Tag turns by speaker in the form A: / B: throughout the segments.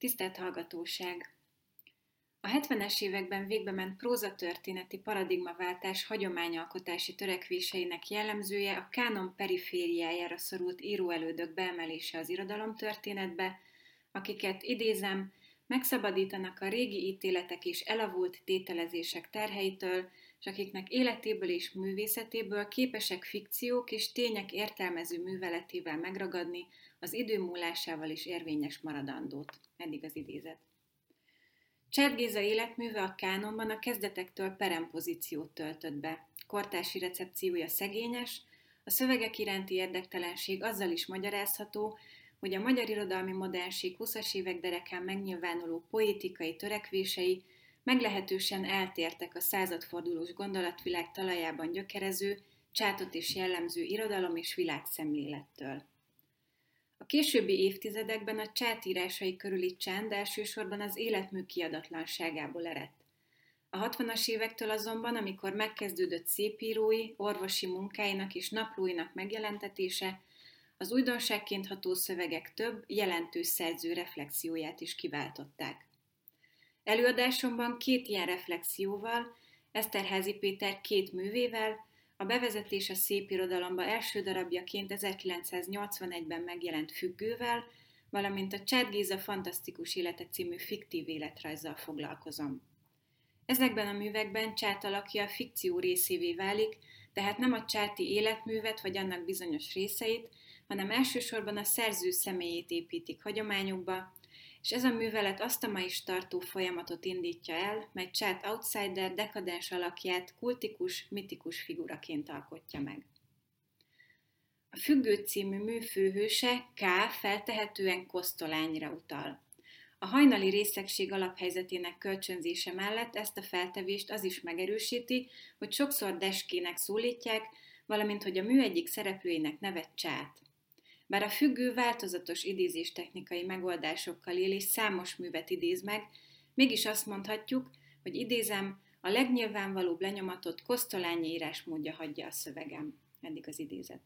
A: Tisztelt hallgatóság! A 70-es években végbement prózatörténeti paradigmaváltás hagyományalkotási törekvéseinek jellemzője a kánon perifériájára szorult íróelődök beemelése az irodalomtörténetbe, akiket, idézem, megszabadítanak a régi ítéletek és elavult tételezések terheitől, és akiknek életéből és művészetéből képesek fikciók és tények értelmező műveletével megragadni az idő múlásával is érvényes maradandót. Eddig az idézet. Csáth Géza életműve a kánonban a kezdetektől perempozíciót töltött be. Kortársi recepciója szegényes, a szövegek iránti érdektelenség azzal is magyarázható, hogy a magyar irodalmi modernség 20-as évek derekán megnyilvánuló poétikai törekvései meglehetősen eltértek a századfordulós gondolatvilág talajában gyökerező, Csáthot is jellemző irodalom és világszemlélettől. A későbbi évtizedekben a Csáth írásai körüli csend elsősorban az életmű kiadatlanságából eredt. A 60-as évektől azonban, amikor megkezdődött szépírói, orvosi munkáinak és naplóinak megjelentetése, az újdonságként ható szövegek több, jelentős szerző reflexióját is kiváltották. Előadásomban két ilyen reflexióval, Eszterházy Péter két művével, a bevezetés a szépirodalomba első darabjaként 1981-ben megjelent Függővel, valamint a Csáth Géza Fantasztikus élete című fiktív életrajzzal foglalkozom. Ezekben a művekben Csáth alakja a fikció részévé válik, tehát nem a csáthi életművet vagy annak bizonyos részeit, hanem elsősorban a szerző személyét építik hagyományokba, és ez a művelet azt a ma is tartó folyamatot indítja el, mely Csáth outsider, dekadens alakját kultikus, mitikus figuraként alkotja meg. A Függő című mű főhőse, K. feltehetően Kosztolányra utal. A hajnali részegség alaphelyzetének kölcsönzése mellett ezt a feltevést az is megerősíti, hogy sokszor Deskének szólítják, valamint hogy a mű egyik szereplőjének neve Csáth. Bár a Függő változatos idézéstechnikai megoldásokkal él és számos művet idéz meg, mégis azt mondhatjuk, hogy idézem, a legnyilvánvalóbb lenyomatot Kosztolányi írásmódja hagyja a szövegem. Eddig az idézet.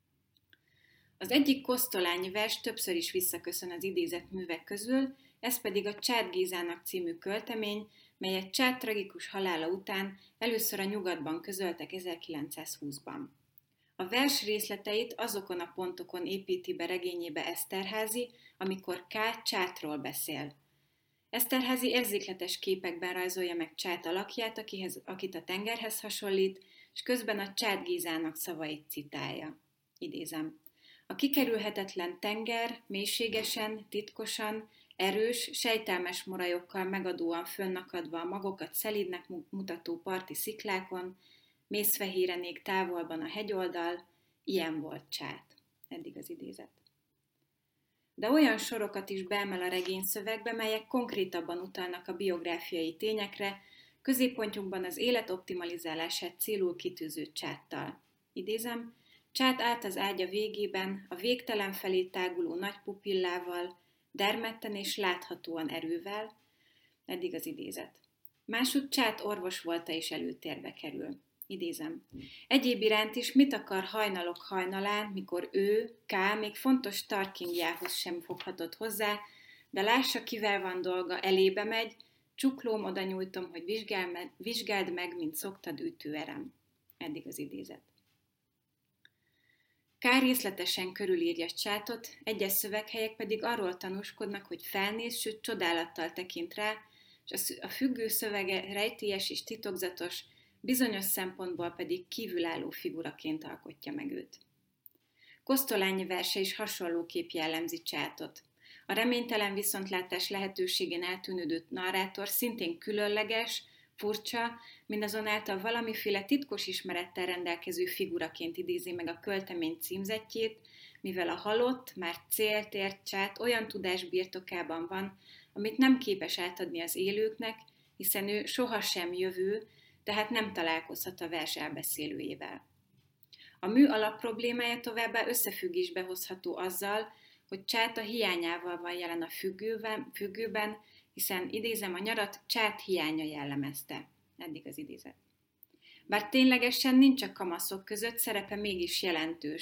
A: Az egyik Kosztolányi vers többször is visszaköszön az idézett művek közül, ez pedig a Csáth Gézának című költemény, melyet Csáth tragikus halála után először a Nyugatban közöltek 1920-ban. A vers részleteit azokon a pontokon építi be regényébe Eszterházy, amikor K. Csáthról beszél. Eszterházy érzékletes képekben rajzolja meg Csáth alakját, akit a tengerhez hasonlít, és közben a Csáth Gézának szavait citálja. Idézem. A kikerülhetetlen tenger mélységesen, titkosan, erős, sejtelmes morajokkal megadóan fönnakadva a magokat szelídnek mutató parti sziklákon, mészfehéren ég távolban a hegyoldal, ilyen volt Csáth. Eddig az idézet. De olyan sorokat is beemel a regényszövegbe, melyek konkrétabban utalnak a biográfiai tényekre, középpontjukban az élet optimalizálását célul kitűző Csáthtal. Idézem, Csáth állt az ágya végében, a végtelen felé táguló nagy pupillával, dermedten és láthatóan erővel, eddig az idézet. Másút Csáth orvos volta és előtérbe kerül. Idézem. Egyéb iránt is mit akar hajnalok hajnalán, mikor ő, K. még fontos Tarkingjához sem foghatott hozzá, de lássa, kivel van dolga, elébe megy, csuklóm oda nyújtom, hogy vizsgáld meg, mint szoktad ütőerem. Eddig az idézet. K. részletesen körülírja Csáthot, egyes szöveghelyek pedig arról tanúskodnak, hogy felnéz, sőt csodálattal tekint rá, és a Függő szövege rejtélyes és titokzatos, bizonyos szempontból pedig kívülálló figuraként alkotja meg őt. Kosztolányi verse is hasonlóképp jellemzi Csáthot. A reménytelen viszontlátás lehetőségén eltűnődő narrátor szintén különleges, furcsa, mindazonáltal valamiféle titkos ismerettel rendelkező figuraként idézi meg a költemény címzettjét, mivel a halott, már célt ért Csáth olyan tudás birtokában van, amit nem képes átadni az élőknek, hiszen ő sohasem jövő, tehát nem találkozhat a vers elbeszélőjével. A mű alapproblémája továbbá összefüggésbe hozható azzal, hogy Csáth a hiányával van jelen a függőben, hiszen idézem, a nyarat Csáth hiánya jellemezte. Eddig az idézet. Bár ténylegesen nincs a kamaszok között, szerepe mégis jelentős.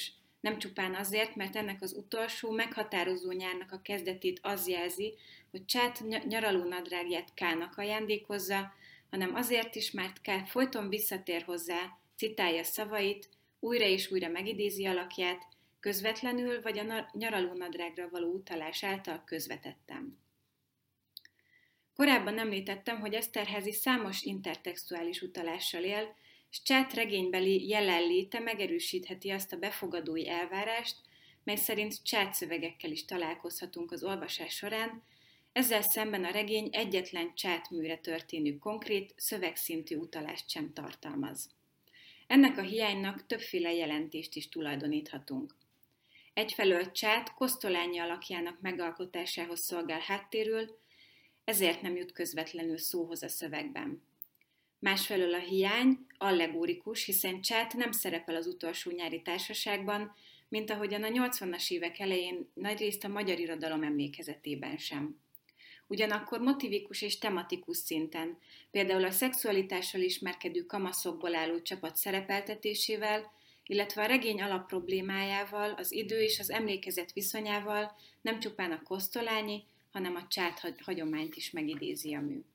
A: nem csupán azért, mert ennek az utolsó, meghatározó nyárnak a kezdetét az jelzi, hogy Csát nyaralónadrágját K-nak ajándékozza, hanem azért is, mert K folyton visszatér hozzá, citálja szavait, újra és újra megidézi alakját, közvetlenül vagy a nyaralónadrágra való utalás által közvetettem. Korábban említettem, hogy Esterházy számos intertextuális utalással él, és Csát regénybeli jelenléte megerősítheti azt a befogadói elvárást, mely szerint Csát szövegekkel is találkozhatunk az olvasás során, ezzel szemben a regény egyetlen Csát műre történő konkrét, szövegszintű utalást sem tartalmaz. Ennek a hiánynak többféle jelentést is tulajdoníthatunk. Egyfelől Csát Kosztolányi alakjának megalkotásához szolgál háttérül, ezért nem jut közvetlenül szóhoz a szövegben. Másfelől a hiány allegórikus, hiszen Csát nem szerepel az utolsó nyári társaságban, mint ahogyan a 80-as évek elején nagyrészt a magyar irodalom emlékezetében sem. Ugyanakkor motivikus és tematikus szinten, például a szexualitással ismerkedő kamaszokból álló csapat szerepeltetésével, illetve a regény alapproblémájával, az idő és az emlékezet viszonyával nem csupán a kosztolányi, hanem a Csát hagyományt is megidézi a mű.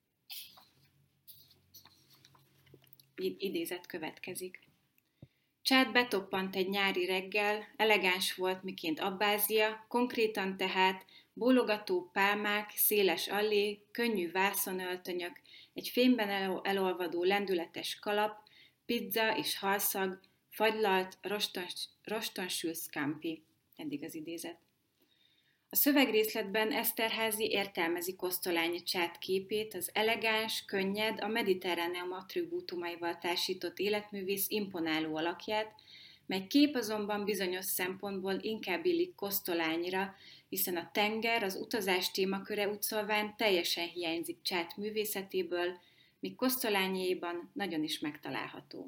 A: Idézet következik. Csát betoppant egy nyári reggel, elegáns volt, miként Abbázia, konkrétan tehát bólogató pálmák, széles allé, könnyű vászonöltönyök, egy fényben elolvadó lendületes kalap, pizza és halszag, fagylalt, rostonsült scampi. Eddig az idézet. A szövegrészletben Esterházy értelmezi Kosztolányi Csát képét, az elegáns, könnyed, a mediterráneum attribútumaival társított életművész imponáló alakját, mely kép azonban bizonyos szempontból inkább illik Kosztolányira, hiszen a tenger, az utazás témaköre úgy szólván teljesen hiányzik Csát művészetéből, míg Kosztolányiéban nagyon is megtalálható.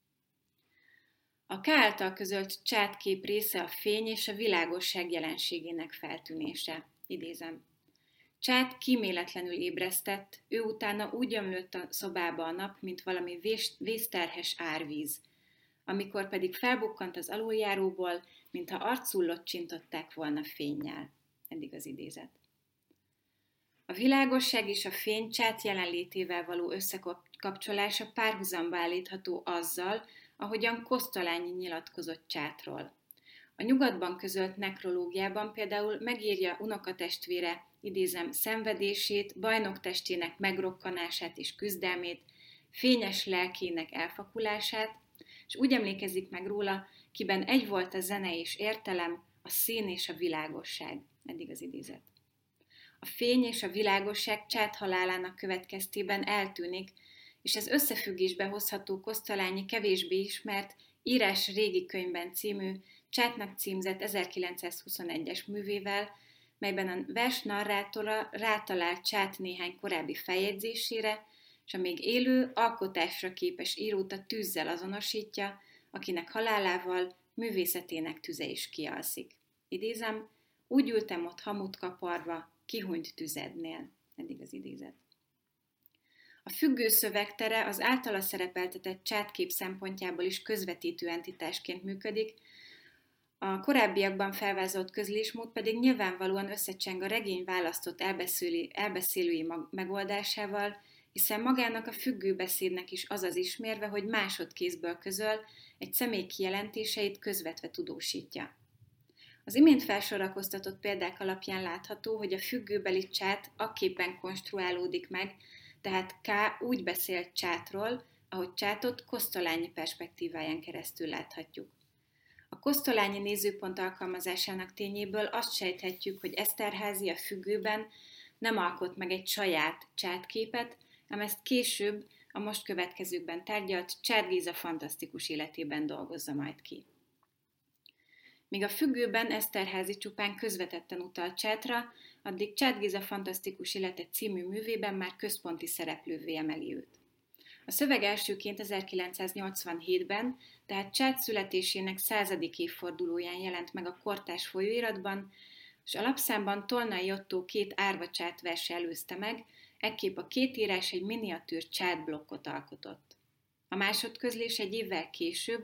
A: A K által közölt csátkép része a fény és a világosság jelenségének feltűnése. Idézem. Csát kíméletlenül ébresztett, ő utána úgy ömlött a szobába a nap, mint valami vészterhes árvíz. Amikor pedig felbukkant az aluljáróból, mintha arcullot csintották volna fénnyel. Eddig az idézet. A világosság és a fény Csát jelenlétével való összekapcsolása párhuzamba állítható azzal, ahogyan Kosztolányi nyilatkozott Csátról. A nyugatban közölt nekrológiában például megírja unokatestvére, idézem, szenvedését, bajnoktestének megrokkanását és küzdelmét, fényes lelkének elfakulását, és úgy emlékezik meg róla, kiben egy volt a zene és értelem, a szín és a világosság. Eddig az idézet. A fény és a világosság Csát halálának következtében eltűnik, és ez összefüggésbe hozható Kosztolányi kevésbé ismert Írás régi könyvben című Csátnak címzett 1921-es művével, melyben a vers narrátora rátalál Csát néhány korábbi feljegyzésére, és a még élő, alkotásra képes írót a tűzzel azonosítja, akinek halálával művészetének tüze is kialszik. Idézem, úgy ültem ott hamut kaparva, kihunyt tüzednél. Eddig az idézet. A függő szövegtere az általa szerepeltetett csátkép szempontjából is közvetítő entitásként működik, a korábbiakban felvázolt közlésmód pedig nyilvánvalóan összecseng a regény választott elbeszélői megoldásával, hiszen magának a függő beszédnek is az az ismérve, hogy másodkézből közöl, egy személy kijelentéseit közvetve tudósítja. Az imént felsorakoztatott példák alapján látható, hogy a függőbeli Csát akképpen konstruálódik meg, tehát K úgy beszél Csátról, ahogy Csátot Kosztolányi perspektíváján keresztül láthatjuk. A kosztolányi nézőpont alkalmazásának tényéből azt sejthetjük, hogy Esterházy a függőben nem alkot meg egy saját csátképet, ám ezt később a most következőkben tárgyalt Csát Géza fantasztikus életében dolgozza majd ki. Míg a függőben Esterházy csupán közvetetten utal Csátra, addig Csát Géza fantasztikus élete című művében már központi szereplővé emeli őt. A szöveg elsőként 1987-ben, tehát Csát születésének 100. évfordulóján jelent meg a kortárs folyóiratban, és alapszámban Tolnai Ottó 2 árva Csát verse előzte meg, ekképp a két írás egy miniatűr Csát blokkot alkotott. A másodközlés egy évvel később,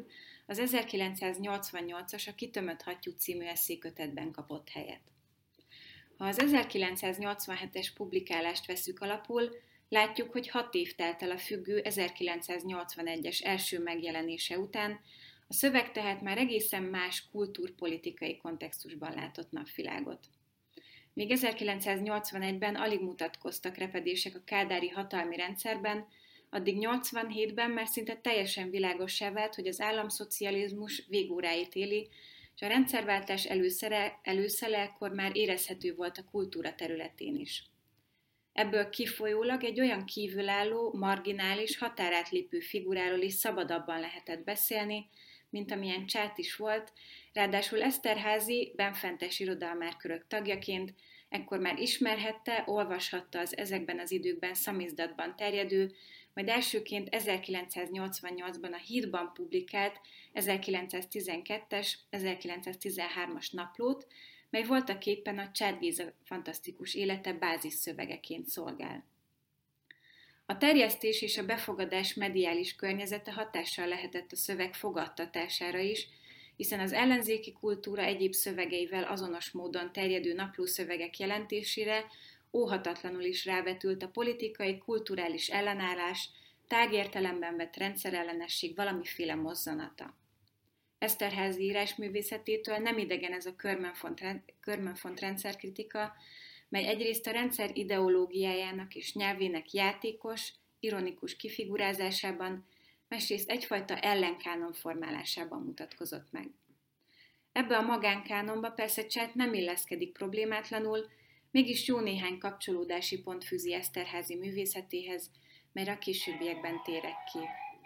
A: az 1988-as A kitömött hattyú című eszékötetben kapott helyet. Ha az 1987-es publikálást vesszük alapul, látjuk, hogy 6 év telt el a függő 1981-es első megjelenése után, a szöveg tehát már egészen más kultúrpolitikai kontextusban látott napvilágot. Míg 1981-ben alig mutatkoztak repedések a kádári hatalmi rendszerben, addig 87-ben már szinte teljesen világossá vált, hogy az államszocializmus végóráit éli, és a rendszerváltás előszele ekkor már érezhető volt a kultúra területén is. Ebből kifolyólag egy olyan kívülálló, marginális, határátlépő figuráról is szabadabban lehetett beszélni, mint amilyen Csát is volt, ráadásul Eszterházy benfentes irodalmárkörök tagjaként ekkor már ismerhette, olvashatta az ezekben az időkben szamizdatban terjedő, majd elsőként 1988-ban a Hídban publikált 1912-es, 1913-as naplót, mely voltaképpen a Csád Géza fantasztikus élete bázisszövegeként szolgál. A terjesztés és a befogadás mediális környezete hatással lehetett a szöveg fogadtatására is, hiszen az ellenzéki kultúra egyéb szövegeivel azonos módon terjedő naplószövegek jelentésére óhatatlanul is rávetült a politikai, kulturális ellenállás, tágértelemben vett rendszerellenesség valamiféle mozzanata. Eszterházy írásművészetétől nem idegen ez a körmönfont rendszerkritika, mely egyrészt a rendszer ideológiájának és nyelvének játékos, ironikus kifigurázásában, másrészt egyfajta ellenkánon formálásában mutatkozott meg. Ebbe a magánkánonba persze Csát nem illeszkedik problémátlanul, mégis jó néhány kapcsolódási pont fűzi Eszterházy művészetéhez, melyre a későbbiekben térek ki.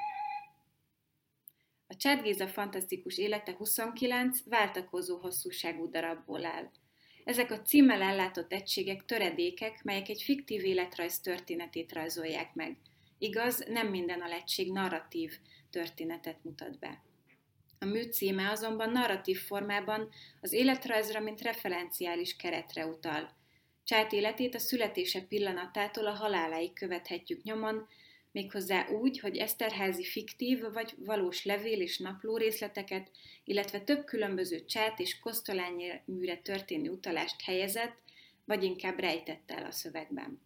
A: A Csád Géza fantasztikus élete 29 váltakozó hosszúságú darabból áll. Ezek a címmel ellátott egységek töredékek, melyek egy fiktív életrajz történetét rajzolják meg. Igaz, nem minden alettség narratív történetet mutat be. A mű címe azonban narratív formában az életrajzra, mint referenciális keretre utal. Csát életét a születése pillanatától a haláláig követhetjük nyomon, méghozzá úgy, hogy Eszterházy fiktív vagy valós levél és napló részleteket, illetve több különböző Csát és Kosztolányi-műre történő utalást helyezett, vagy inkább rejtett el a szövegben.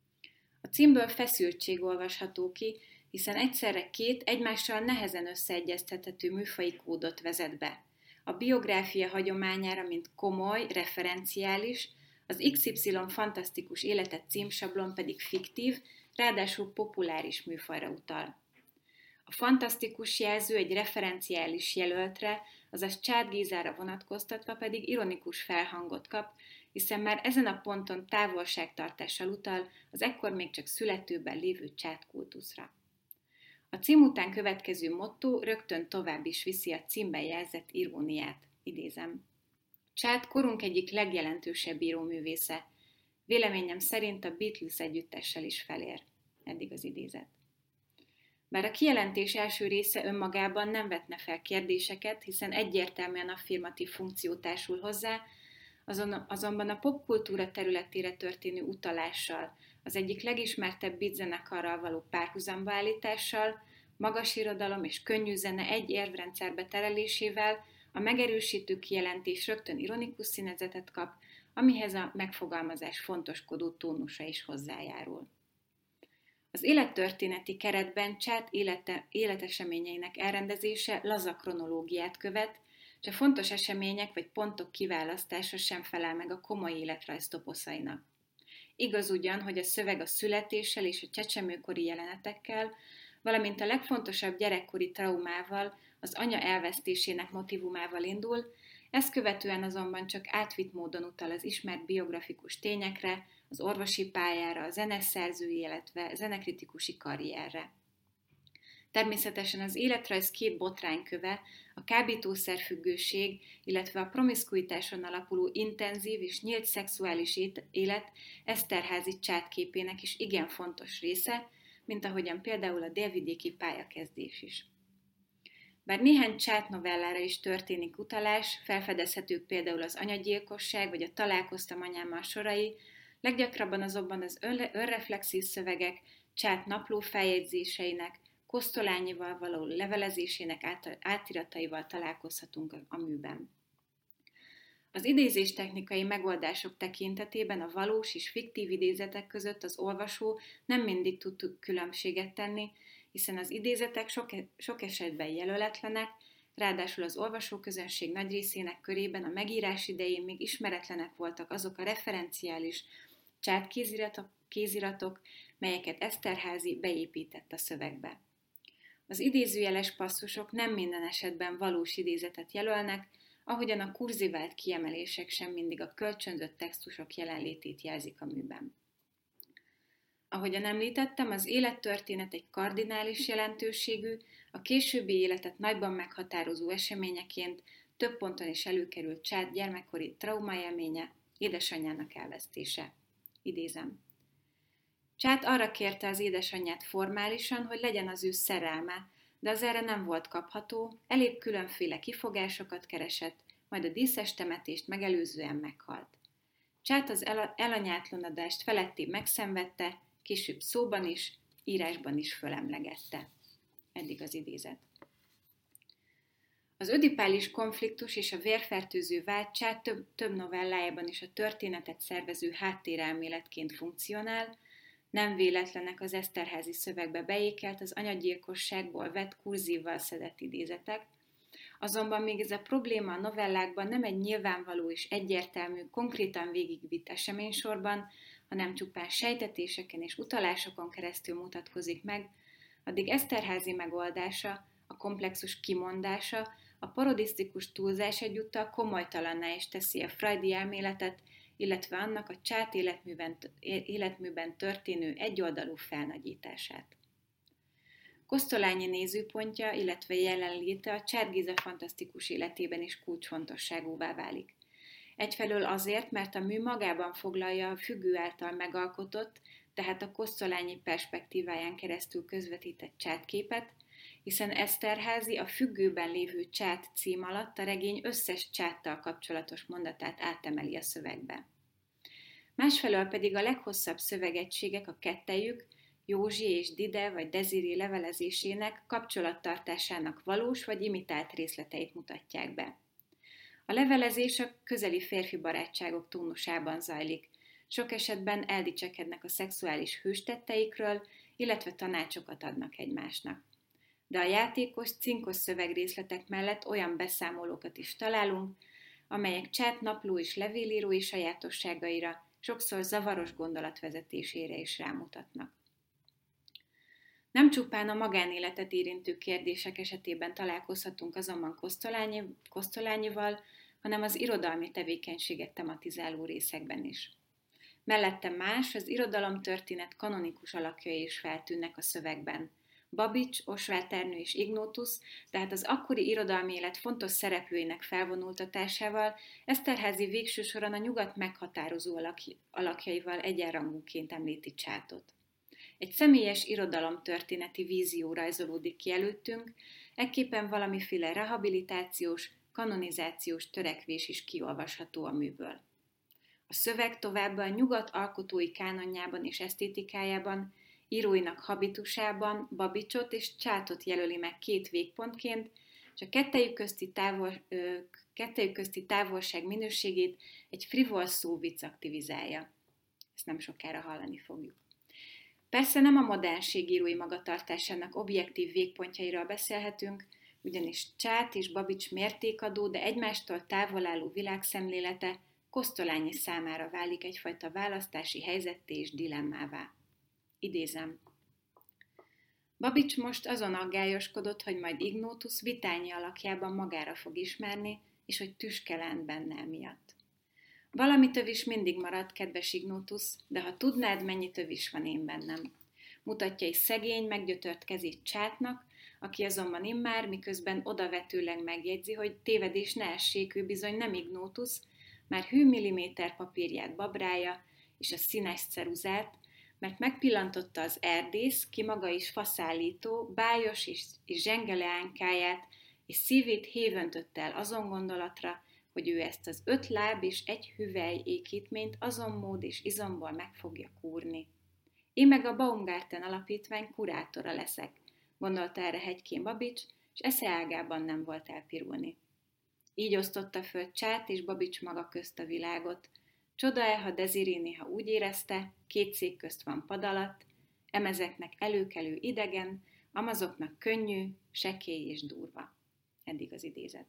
A: A címből feszültség olvasható ki, hiszen egyszerre két egymással nehezen összeegyeztethető műfaji kódot vezet be. A biográfia hagyományára, mint komoly, referenciális, az XY fantasztikus életet címsablon pedig fiktív, ráadásul populáris műfajra utal. A fantasztikus jelző egy referenciális jelöltre, azaz Csád Gézára vonatkoztatva pedig ironikus felhangot kap, hiszen már ezen a ponton távolságtartással utal az ekkor még csak születőben lévő Csád kultuszra. A cím után következő motto rögtön tovább is viszi a címben jelzett iróniát, idézem. Csád korunk egyik legjelentősebb íróművésze. Véleményem szerint a Beatles együttessel is felér. Eddig az idézet. Bár a kijelentés első része önmagában nem vetne fel kérdéseket, hiszen egyértelműen affirmatív funkció társul hozzá, azonban a popkultúra területére történő utalással, az egyik legismertebb beat zenekarral való párhuzamba állítással, magas irodalom és könnyű zene egy érvrendszerbe terelésével a megerősítő kijelentés rögtön ironikus színezetet kap, amihez a megfogalmazás fontoskodó tónusa is hozzájárul. Az élettörténeti keretben Csád életeseményeinek elrendezése laza kronológiát követ, és a fontos események vagy pontok kiválasztása sem felel meg a komoly életrajz toposzainak. Igaz ugyan, hogy a szöveg a születéssel és a csecsemőkori jelenetekkel, valamint a legfontosabb gyerekkori traumával, az anya elvesztésének motivumával indul, ezt követően azonban csak átvitt módon utal az ismert biografikus tényekre, az orvosi pályára, a zeneszerzői, illetve zenekritikusi karrierre. Természetesen az életrajz két botrányköve, a kábítószerfüggőség, illetve a promiszkuitáson alapuló intenzív és nyílt szexuális élet Eszterházy Csád-képének is igen fontos része, mint ahogyan például a délvidéki pályakezdés is. Bár néhány Csád novellára is történik utalás, felfedezhetők például az anyagyilkosság vagy a találkoztam anyámmal sorai, leggyakrabban azonban az önreflexív szövegek Csád napló feljegyzéseinek, kosztolányival való levelezésének átirataival találkozhatunk a műben. Az idézéstechnikai megoldások tekintetében a valós és fiktív idézetek között az olvasó nem mindig tud különbséget tenni, hiszen az idézetek sok esetben jelöletlenek, ráadásul az olvasóközönség nagy részének körében a megírás idején még ismeretlenek voltak azok a referenciális csátkéziratok, melyeket Esterházy beépített a szövegbe. Az idézőjeles passzusok nem minden esetben valós idézetet jelölnek, ahogyan a kurzivált kiemelések sem mindig a kölcsönzött textusok jelenlétét jelzik a műben. Ahogyan említettem, az élettörténet egy kardinális jelentőségű, a későbbi életet nagyban meghatározó eseményeként több ponton is előkerült Csát gyermekkori traumaélménye, édesanyjának elvesztése. Idézem. Csát arra kérte az édesanyját formálisan, hogy legyen az ő szerelme, de az erre nem volt kapható, elég különféle kifogásokat keresett, majd a díszes temetést megelőzően meghalt. Csát az elanyátlanadást felettébb megszenvedte, később szóban is, írásban is fölemlegette. Eddig az idézet. Az ödipális konfliktus és a vérfertőző vád Csát több novellájában is a történetet szervező háttérelméletként funkcionál, nem véletlenek az Esterházy szövegbe beékelt az anyagyilkosságból vett kurzívval szedett idézetek, azonban még ez a probléma a novellákban nem egy nyilvánvaló és egyértelmű, konkrétan végigvitt eseménysorban, hanem csupán sejtetéseken és utalásokon keresztül mutatkozik meg, addig Esterházy megoldása, a komplexus kimondása, a parodisztikus túlzás egyúttal komolytalanná is teszi a freudi elméletet, illetve annak a Csát életműben történő egyoldalú felnagyítását. Kosztolányi nézőpontja, illetve jelenléte a Csát Géza fantasztikus életében is kulcsfontosságúvá válik. Egyfelől azért, mert a mű magában foglalja a függő által megalkotott, tehát a Kosztolányi perspektíváján keresztül közvetített Csátképet, hiszen Esterházy a függőben lévő Csát cím alatt a regény összes Csáttal kapcsolatos mondatát átemeli a szövegbe. Másfelől pedig a leghosszabb szövegegységek a kettejük, Józsi és Dide vagy Deziré levelezésének kapcsolattartásának valós vagy imitált részleteit mutatják be. A levelezés a közeli férfi barátságok tónusában zajlik, sok esetben eldicsekednek a szexuális hőstetteikről, illetve tanácsokat adnak egymásnak. De a játékos, cinkos szövegrészletek mellett olyan beszámolókat is találunk, amelyek Csát napló és levélírói sajátosságaira, sokszor zavaros gondolatvezetésére is rámutatnak. Nem csupán a magánéletet érintő kérdések esetében találkozhatunk azonban Kosztolányival, hanem az irodalmi tevékenységet tematizáló részekben is. Mellette más, az irodalomtörténet kanonikus alakjai is feltűnnek a szövegben. Babics, Osváth Ernő és Ignótusz, tehát az akkori irodalmi élet fontos szereplőinek felvonultatásával Esterházy végső soron a nyugat meghatározó alakjaival egyenrangúként említi Csátot. Egy személyes irodalomtörténeti vízió rajzolódik ki előttünk, ekképpen valamiféle rehabilitációs, kanonizációs törekvés is kiolvasható a műből. A szöveg továbbá a nyugat alkotói kánonjában és esztétikájában, íróinak habitusában Babicsot és Csátot jelöli meg két végpontként, és a kettejük közti távolság minőségét egy frivol szóvic aktivizálja. Ezt nem sokára hallani fogjuk. Persze nem a modernség írói magatartásának objektív végpontjairól beszélhetünk, ugyanis Csát és Babics mértékadó, de egymástól távol álló világszemlélete Kosztolányi számára válik egyfajta választási helyzetté és dilemmává. Idézem. Babics most azon aggályoskodott, hogy majd Ignótusz vitányi alakjában magára fog ismerni, és hogy tüske lent benne emiatt. Valami tövis mindig marad, kedves Ignótusz, de ha tudnád, mennyi tövis van én bennem. Mutatja egy szegény, meggyötört kezét Csátnak, aki azonban immár, miközben odavetőleg megjegyzi, hogy tévedés ne essék, ő bizony nem Ignótusz, már hű milliméter papírját babrája, és a színes ceruzát, mert megpillantotta az erdész, ki maga is faszállító, bájos és zsengele ánykáját, és szívét hévöntött el azon gondolatra, hogy ő ezt az 5 láb és egy hüvely ékítményt azon mód és izomból meg fogja kúrni. Én meg a Baumgarten alapítvány kurátora leszek. gondolta erre Hegykén Babics, és esze ágában nem volt elpirulni. Így osztotta föl Csát és Babics maga közt a világot. Csoda-e, ha Deziré néha úgy érezte, két szék közt van pad alatt, emezeknek előkelő idegen, amazoknak könnyű, sekély és durva. Eddig az idézet.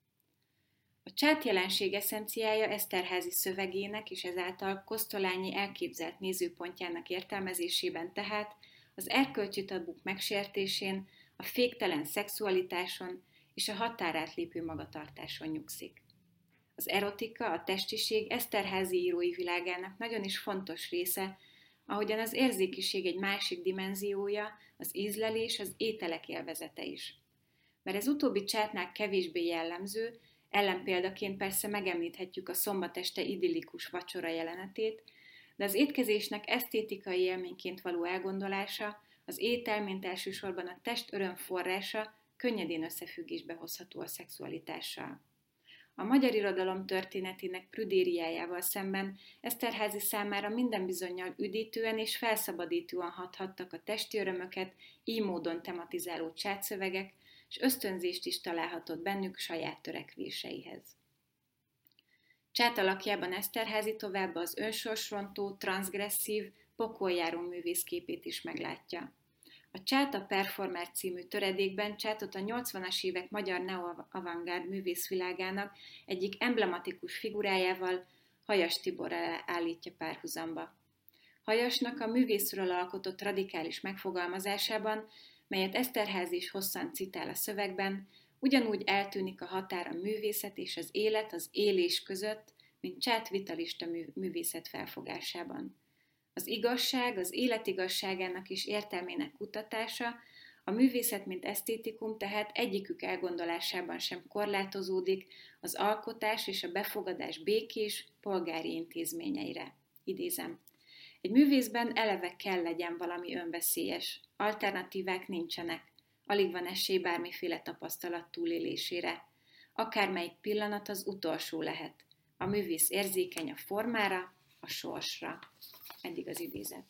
A: A Csát jelenség eszenciája Eszterházy szövegének és ezáltal Kosztolányi elképzelt nézőpontjának értelmezésében tehát az erkölcsi tabuk megsértésén, a féktelen szexualitáson és a határátlépő magatartáson nyugszik. Az erotika, a testiség Eszterházy írói világának nagyon is fontos része, ahogyan az érzékiség egy másik dimenziója, az ízlelés, az ételek élvezete is. Bár ez utóbbi Csátnál kevésbé jellemző, ellenpéldaként persze megemlíthetjük a szombat este idillikus vacsora jelenetét, de az étkezésnek esztétikai élményként való elgondolása, az étel, mint elsősorban a test öröm forrása, könnyedén összefüggésbe hozható a szexualitással. A magyar irodalom történetének prüdériájával szemben Eszterházy számára minden bizonnyal üdítően és felszabadítóan hathattak a testi örömöket így módon tematizáló csátszövegek, és ösztönzést is találhatott bennük saját törekvéseihez. Csát alakjában Eszterházy továbbá az önsorsrontó, transzgresszív, pokoljáró művészképét is meglátja. A Csát a Performer című töredékben Csátot a 80-as évek magyar neo-avantgárd művészvilágának egyik emblematikus figurájával, Hajas Tiborral állítja párhuzamba. Hajasnak a művészről alkotott radikális megfogalmazásában, melyet Eszterházy is hosszan citál a szövegben, ugyanúgy eltűnik a határ a művészet és az élet, az élés között, mint Csát vitalista művészet felfogásában. Az igazság, az élet igazságának és értelmének kutatása, a művészet mint esztétikum tehát egyikük elgondolásában sem korlátozódik az alkotás és a befogadás békés, polgári intézményeire. Idézem. Egy művészben eleve kell legyen valami önveszélyes, alternatívák nincsenek, alig van esély bármiféle tapasztalat túlélésére. Akármelyik pillanat az utolsó lehet. A művész érzékeny a formára, a sorsra. Eddig az idézet.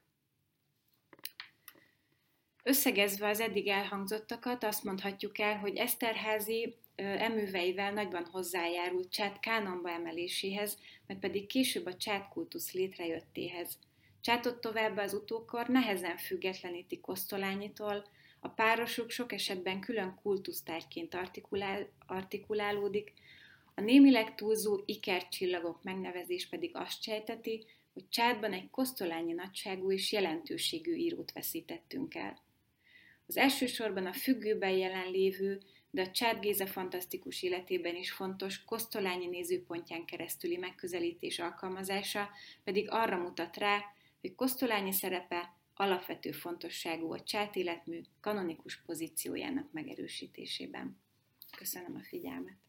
A: Összegezve az eddig elhangzottakat, azt mondhatjuk el, hogy Eszterházy eműveivel nagyban hozzájárult Csát kánonba emeléséhez, majd pedig később a csátkultusz létrejöttéhez. Csátot továbbá az utókor nehezen függetleníti Kosztolányitól, a párosuk sok esetben külön kultusztárgyként artikulálódik, a némileg túlzó ikercsillagok megnevezés pedig azt sejteti, hogy Csátban egy kosztolányi nagyságú és jelentőségű írót veszítettünk el. Az elsősorban a függőben jelenlévő, de a Csát Géza fantasztikus életében is fontos Kosztolányi nézőpontján keresztüli megközelítés alkalmazása pedig arra mutat rá, hogy Kosztolányi szerepe alapvető fontosságú a Csát életmű kanonikus pozíciójának megerősítésében. Köszönöm a figyelmet!